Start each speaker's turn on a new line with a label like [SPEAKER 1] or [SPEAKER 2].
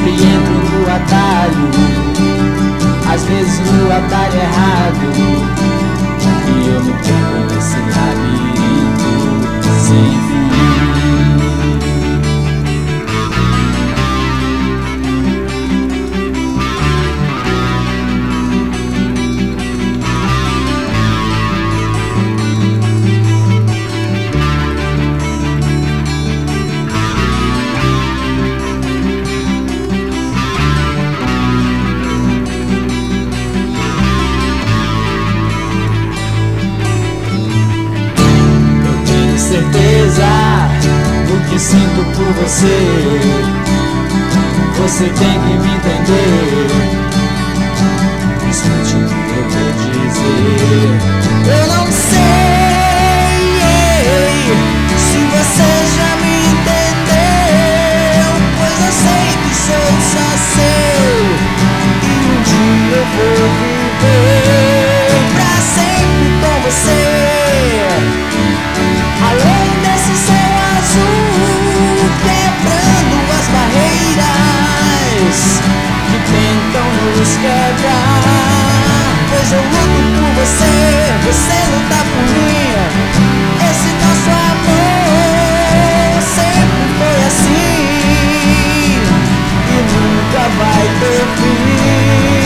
[SPEAKER 1] sempre entro no atalho, às vezes no atalho errado, e eu me perco nesse labirinto sem fim. Certeza do que sinto por você, você tem que me entender. Escute o que eu vou dizer. Eu não sei se você já me entendeu, pois eu sei que sou só seu, e um dia eu vou viver pra sempre com você. Além desse céu azul, quebrando as barreiras que tentam nos quebrar. Pois eu luto por você, você luta por mim. Esse nosso amor sempre foi assim e nunca vai ter fim.